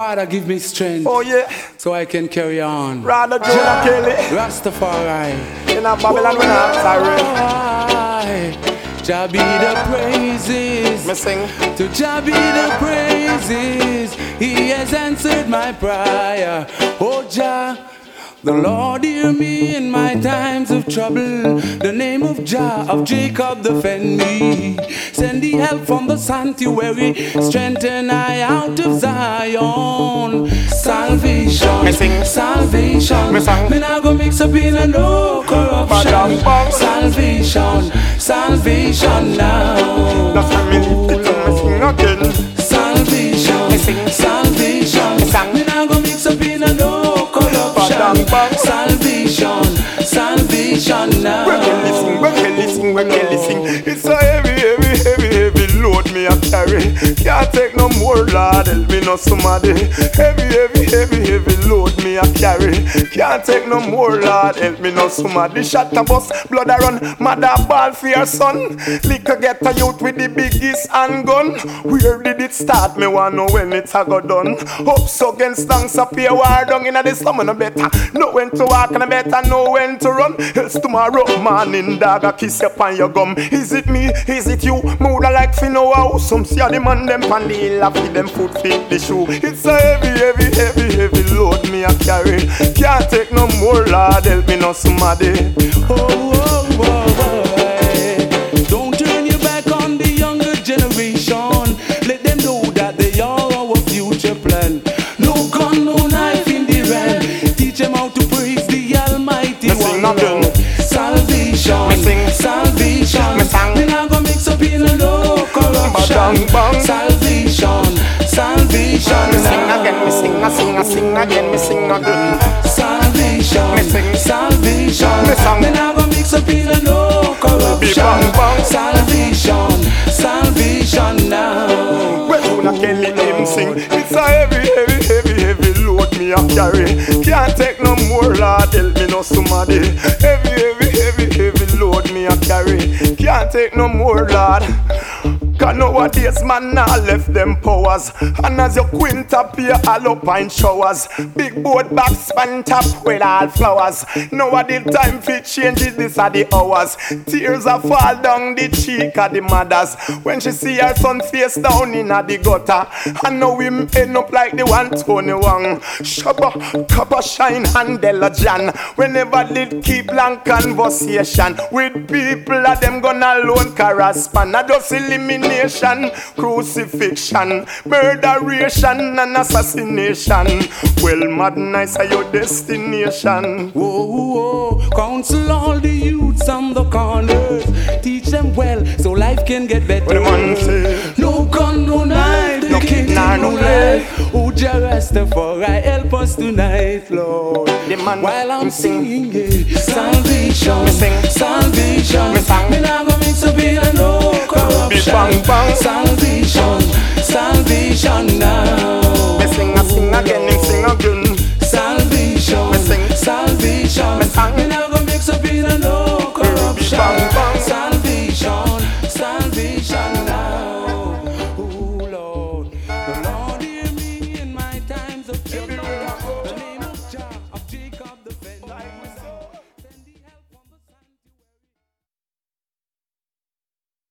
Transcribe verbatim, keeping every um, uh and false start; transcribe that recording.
Father, give me strength. Oh yeah. So I can carry on. Rather Jonah Kelly. Rastafari. In a Babylon when I'm sorry. Jah be the praises. Me sing. To Jah be the praises. He has answered my prayer. Oh Jah, the Lord hear me in my times of trouble. The name of Jah of Jacob defend me. Send the help from the sanctuary. Strengthen I out of Zion. Salvation, me sing. Salvation. Me sing. Me nah go mix up in a no corruption. Salvation, salvation now. That's how me lift it up, me sing again. Salvation, me sing. Salvation. Me sing. Me nah go mix up in a no corruption. Salvation, salvation now. When you listen, when you listen, when you listen, it's a heavy, heavy, heavy, heavy load me a carry. Can't take no more, Lord, help me no somebody. Heavy, heavy, heavy, heavy load me a carry. Can't take no more, Lord, help me no somebody. Shot a bus, blood a run, mother ball for your son. Liquor get a youth with the biggest handgun. Where did it start? Me want know when it's a go done. Ups against thanks up here, war down in the summer. No better know when to walk and I better know when to run. Else tomorrow morning, dog, I kiss you on your gum. Is it me? Is it you? Mood I like to know how. Some see the man them pan the hill, I feed them foot, feed the shoe. It's a heavy, heavy, heavy, heavy load me a carry. Can't take no more, Lord, help me no somebody. Oh, oh, oh, oh. Don't turn your back on the younger generation. Let them know that they are our future plan. No gun, no knife in the hand. Teach them how to praise the Almighty One. Lord. Salvation, Me sing. salvation. Me sing. Me nah go mix up in a no corruption. Salvation, salvation. Me sing again, me sing, I sing, I sing again, me sing again. Salvation, Me sing. salvation. Me sing. Me nah go mix up in a no corruption. Bang, bang. Salvation, salvation now. When Jonah Kelly him sing, it's a heavy, heavy, heavy, heavy load me a carry. Can't take no more, Lord, help me no somebody. Heavy, heavy, heavy, heavy load me a carry. Can't take no more, Lord. Cause nowadays man now left them powers. And as your quint appear all up in showers. Big boat back span top with all flowers. Nowadays time fit changes, this are the hours. Tears a fall down the cheek of the mothers when she see her son face down in a the gutter. And now him end up like the one Tony Wang. Shabba, copper shine and Della Jan. Whenever did keep long conversation with people that them gonna loan correspond. I just eliminate crucifixion, murderation and assassination. Well, madness are your destination. Whoa, whoa, counsel all the youths on the corners. Teach them well so life can get better. What the man say? No gun, no knife, No they can't kidnap, take no no life. Oh, Jah Rastafari, help us tonight, Lord. The man While I'm him sing. singing, yeah. Salvation, Me sing. salvation. Me sing. Me nah go mix up in a no corruption. Bang, bang. Salvation.